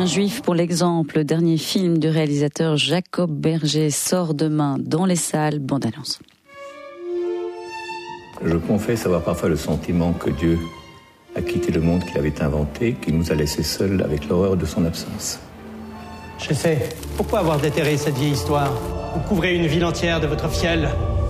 Un juif pour l'exemple, le dernier film du réalisateur Jacob Berger sort demain dans les salles. Bande annonce. Je confesse avoir parfois le sentiment que Dieu a quitté le monde qu'il avait inventé, qu'il nous a laissés seuls avec l'horreur de son absence. Je sais. Pourquoi avoir déterré cette vieille histoire? Vous couvrez une ville entière de votre fiel.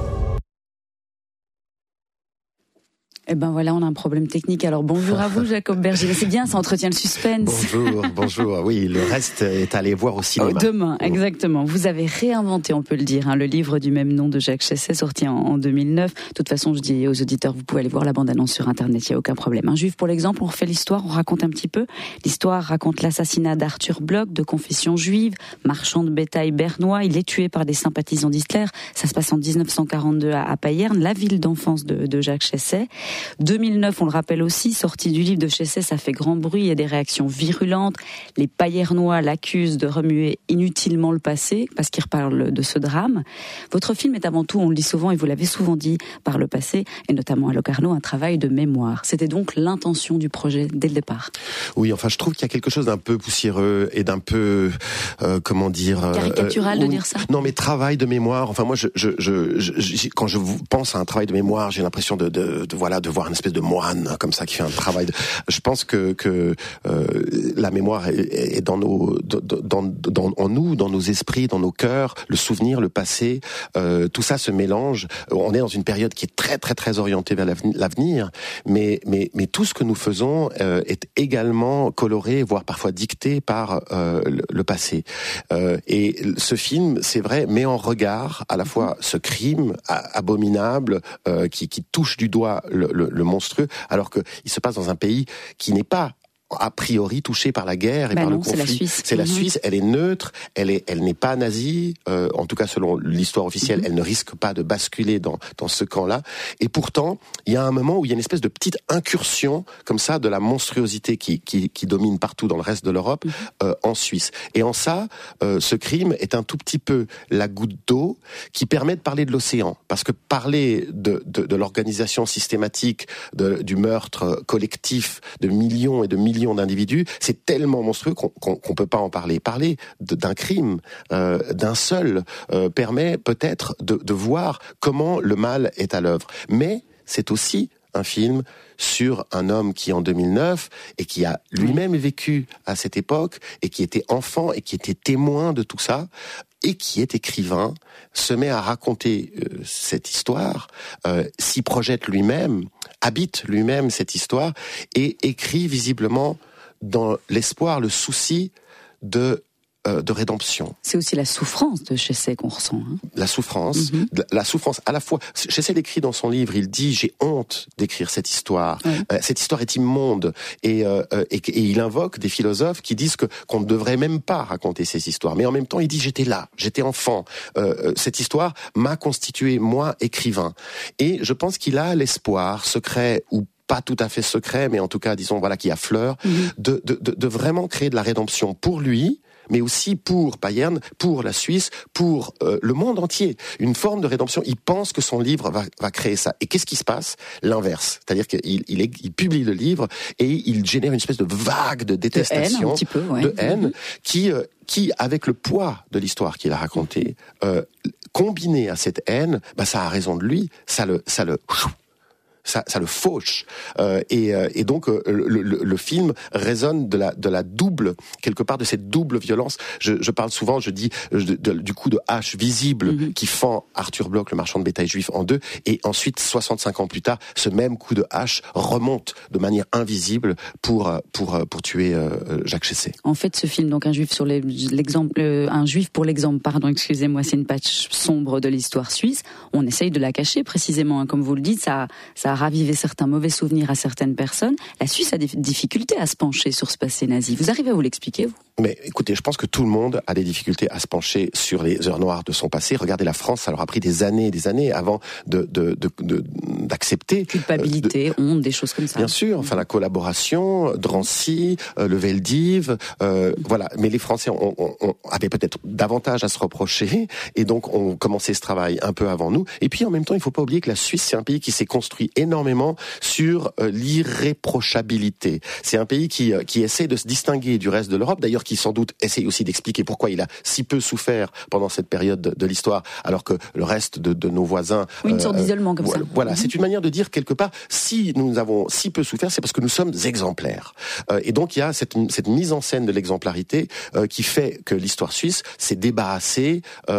Eh ben voilà, on a un problème technique. Alors bonjour à vous, Jacob Berger. C'est bien, ça entretient le suspense. Bonjour. Oui, le reste est à aller voir au cinéma. Demain, exactement. Vous avez réinventé, on peut le dire, le livre du même nom de Jacques Chesset, sorti en 2009. De toute façon, je dis aux auditeurs, vous pouvez aller voir la bande-annonce sur Internet, il n'y a aucun problème. Un juif pour l'exemple, on refait l'histoire, on raconte un petit peu. L'histoire raconte l'assassinat d'Arthur Bloch, de confession juive, marchand de bétail bernois. Il est tué par des sympathisants d'Hitler. Ça se passe en 1942 à Payerne, la ville d'enfance de Jacques Chesset. 2009, on le rappelle aussi, sortie du livre de Chesset, ça fait grand bruit, il y a des réactions virulentes. Les Payernois l'accusent de remuer inutilement le passé, parce qu'il reparle de ce drame. Votre film est avant tout, on le dit souvent, et vous l'avez souvent dit par le passé, et notamment à Locarno, un travail de mémoire. C'était donc l'intention du projet dès le départ. Oui, enfin, je trouve qu'il y a quelque chose d'un peu poussiéreux et d'un peu, caricatural de dire ça. Non, mais travail de mémoire. Enfin, moi, quand je pense à un travail de mémoire, j'ai l'impression de voir une espèce de moine comme ça qui fait un travail. Je pense que la mémoire est en nous, dans nos esprits, dans nos cœurs, le souvenir, le passé, tout ça se mélange. On est dans une période qui est très très très orientée vers l'avenir, mais tout ce que nous faisons est également coloré, voire parfois dicté par le passé. Et ce film, c'est vrai, met en regard à la fois ce crime abominable qui touche du doigt le monstrueux, alors qu'il se passe dans un pays qui n'est pas a priori touchée par la guerre et par le conflit. C'est la Suisse. C'est la Suisse, elle est neutre, elle n'est pas nazie, en tout cas selon l'histoire officielle, elle ne risque pas de basculer dans ce camp-là. Et pourtant, il y a un moment où il y a une espèce de petite incursion comme ça de la monstruosité qui domine partout dans le reste de l'Europe, en Suisse. Et en ça, ce crime est un tout petit peu la goutte d'eau qui permet de parler de l'océan, parce que parler de l'organisation systématique du meurtre collectif de millions et de millions d'individus, c'est tellement monstrueux qu'on peut pas en parler. Parler d'un crime, d'un seul, permet peut-être de voir comment le mal est à l'œuvre. Mais c'est aussi un film sur un homme qui, en 2009, et qui a lui-même vécu à cette époque, et qui était enfant, et qui était témoin de tout ça, et qui est écrivain, se met à raconter cette histoire, s'y projette lui-même, habite lui-même cette histoire, et écrit visiblement dans l'espoir, le souci de rédemption. C'est aussi la souffrance de Chesset qu'on ressent. La souffrance à la fois. Chesset l'écrit dans son livre, il dit « j'ai honte d'écrire cette histoire. Cette histoire est immonde ». Et il invoque des philosophes qui disent qu'on ne devrait même pas raconter ces histoires. Mais en même temps, il dit « j'étais là, j'étais enfant. Cette histoire m'a constitué, moi, écrivain ». Et je pense qu'il a l'espoir, secret ou pas tout à fait secret, mais en tout cas, disons, qui affleure, de vraiment créer de la rédemption pour lui, mais aussi pour Payerne, pour la Suisse, pour le monde entier. Une forme de rédemption. Il pense que son livre va créer ça. Et qu'est-ce qui se passe? L'inverse. C'est-à-dire qu'il publie le livre et il génère une espèce de vague de détestation, un petit peu, de haine, qui, avec le poids de l'histoire qu'il a racontée, combiné à cette haine, ça a raison de lui, ça le fauche, et donc le film résonne de la double, quelque part, de cette double violence. Je parle souvent, je dis du coup de hache visible qui fend Arthur Bloch, le marchand de bétail juif, en deux, et ensuite 65 ans plus tard, ce même coup de hache remonte de manière invisible pour tuer Jacques Chesset. En fait, ce film, donc un juif pour l'exemple, pardon, excusez-moi, c'est une page sombre de l'histoire suisse. On essaye de la cacher précisément, comme vous le dites, ça a ravivé certains mauvais souvenirs à certaines personnes. La Suisse a des difficultés à se pencher sur ce passé nazi. Vous arrivez à vous l'expliquer, vous? Mais écoutez, je pense que tout le monde a des difficultés à se pencher sur les heures noires de son passé. Regardez la France, ça leur a pris des années et des années avant d'accepter. Culpabilité, honte, des choses comme ça. Bien sûr, enfin la collaboration, Drancy, le Veldiv, voilà. Mais les Français avaient peut-être davantage à se reprocher et donc ont commencé ce travail un peu avant nous. Et puis en même temps, il ne faut pas oublier que la Suisse, c'est un pays qui s'est construit énormément sur l'irréprochabilité. C'est un pays qui essaie de se distinguer du reste de l'Europe, d'ailleurs auteur qui sans doute essaye aussi d'expliquer pourquoi il a si peu souffert pendant cette période de l'histoire, alors que le reste de nos voisins... Une sorte d'isolement comme ça. Voilà, c'est une manière de dire quelque part, si nous avons si peu souffert, c'est parce que nous sommes exemplaires. Et donc il y a cette mise en scène de l'exemplarité qui fait que l'histoire suisse s'est débarrassée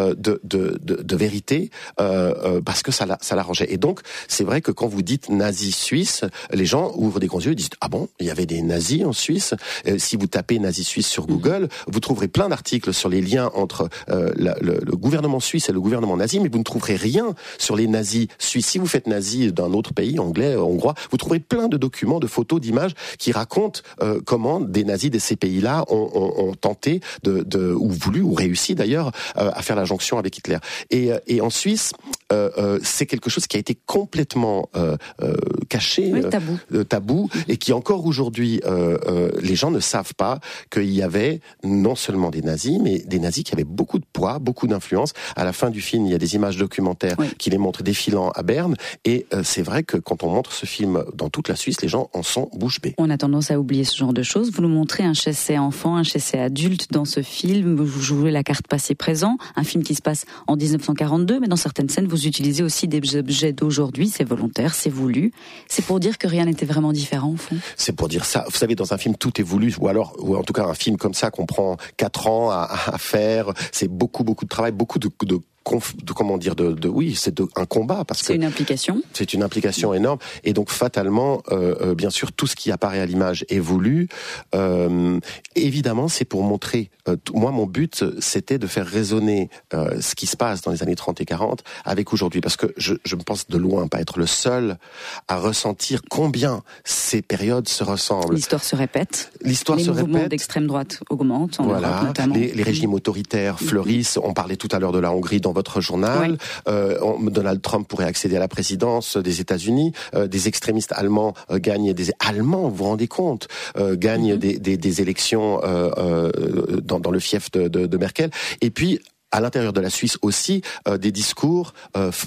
de vérité parce que ça l'arrangeait. Et donc c'est vrai que quand vous dites nazi suisse, les gens ouvrent des grands yeux et disent ah bon, il y avait des nazis en Suisse. Si vous tapez nazi suisse sur Google, vous trouverez plein d'articles sur les liens entre le gouvernement suisse et le gouvernement nazi, mais vous ne trouverez rien sur les nazis suisses. Si vous faites nazi d'un autre pays, anglais, hongrois, vous trouverez plein de documents, de photos, d'images qui racontent comment des nazis de ces pays-là ont tenté ou voulu, ou réussi d'ailleurs, à faire la jonction avec Hitler. Et en Suisse, c'est quelque chose qui a été complètement caché, tabou, et qui encore aujourd'hui, les gens ne savent pas qu'il y avait non seulement des nazis, mais des nazis qui avaient beaucoup de poids, beaucoup d'influence. À la fin du film, il y a des images documentaires qui les montrent défilant à Berne, et c'est vrai que quand on montre ce film dans toute la Suisse, les gens en sont bouche bée. On a tendance à oublier ce genre de choses. Vous nous montrez un Chesset enfant, un Chesset adulte dans ce film. Vous jouez la carte passé-présent, un film qui se passe en 1942, mais dans certaines scènes, vous utilisez aussi des objets d'aujourd'hui. C'est volontaire, c'est voulu. C'est pour dire que rien n'était vraiment différent, au fond. C'est pour dire ça. Vous savez, dans un film, tout est voulu, ou en tout cas un film comme ça qu'on prend 4 ans à faire. C'est beaucoup de travail, beaucoup de c'est un combat parce que c'est une implication. C'est une implication énorme, et donc fatalement, bien sûr, tout ce qui apparaît à l'image est voulu. Évidemment, c'est pour montrer. Moi, mon but, c'était de faire résonner ce qui se passe dans les années 30 et 40 avec aujourd'hui, parce que je me pense de loin pas être le seul à ressentir combien ces périodes se ressemblent. L'histoire se répète. Les mouvements d'extrême droite augmentent. Voilà, notamment. Les régimes autoritaires fleurissent. On parlait tout à l'heure de la Hongrie dans votre journal. Donald Trump pourrait accéder à la présidence des États-Unis. Des extrémistes allemands gagnent Allemands, vous vous rendez compte, gagnent des élections dans le fief de Merkel. Et puis à l'intérieur de la Suisse aussi, des discours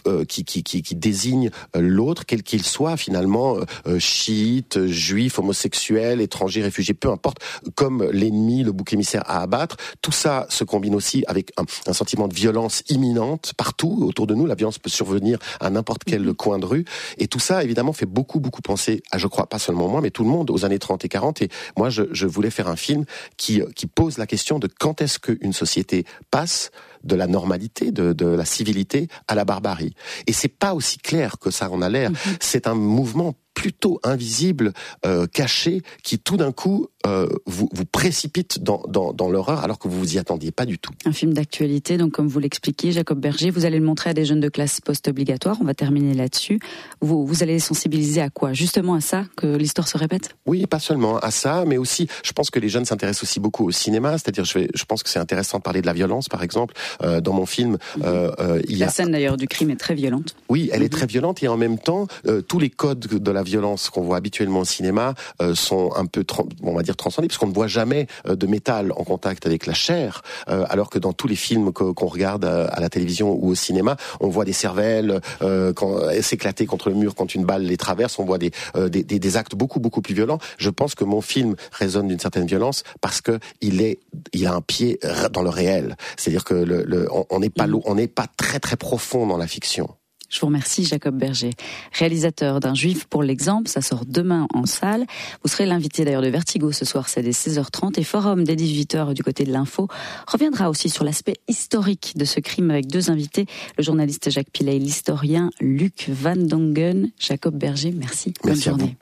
qui désignent l'autre, quel qu'il soit finalement, chiite, juif, homosexuel, étranger, réfugié, peu importe, comme l'ennemi, le bouc émissaire à abattre. Tout ça se combine aussi avec un sentiment de violence imminente partout autour de nous. La violence peut survenir à n'importe quel coin de rue. Et tout ça, évidemment, fait beaucoup penser, je crois, pas seulement moi, mais tout le monde, aux années 30 et 40. Et moi, je voulais faire un film qui pose la question de quand est-ce qu'une société passe de la normalité, de la civilité à la barbarie. Et c'est pas aussi clair que ça en a l'air. C'est un mouvement plutôt invisible, caché, qui tout d'un coup vous précipite dans l'horreur alors que vous vous y attendiez pas du tout. Un film d'actualité, donc comme vous l'expliquiez, Jacob Berger, vous allez le montrer à des jeunes de classe post-obligatoire, on va terminer là-dessus. Vous allez les sensibiliser à quoi ? Justement à ça, que l'histoire se répète ? Oui, pas seulement à ça, mais aussi, je pense que les jeunes s'intéressent aussi beaucoup au cinéma, c'est-à-dire je pense que c'est intéressant de parler de la violence, par exemple. Dans mon film, il y a... La scène d'ailleurs du crime est très violente. Oui, elle est très violente, et en même temps, tous les codes de la violence qu'on voit habituellement au cinéma sont un peu, on va dire, transcendés, parce qu'on ne voit jamais de métal en contact avec la chair, alors que dans tous les films qu'on regarde à la télévision ou au cinéma, on voit des cervelles s'éclater contre le mur quand une balle les traverse, on voit des actes beaucoup plus violents. Je pense que mon film résonne d'une certaine violence parce que il a un pied dans le réel. C'est-à-dire que on n'est pas très profond dans la fiction. Je vous remercie, Jacob Berger, réalisateur d'Un Juif pour l'exemple. Ça sort demain en salle. Vous serez l'invité d'ailleurs de Vertigo ce soir, c'est dès 16h30. Et Forum dès 18h du côté de l'info reviendra aussi sur l'aspect historique de ce crime avec 2 invités. Le journaliste Jacques Pillet, l'historien Luc Van Dongen. Jacob Berger, merci. Merci. Bonne journée.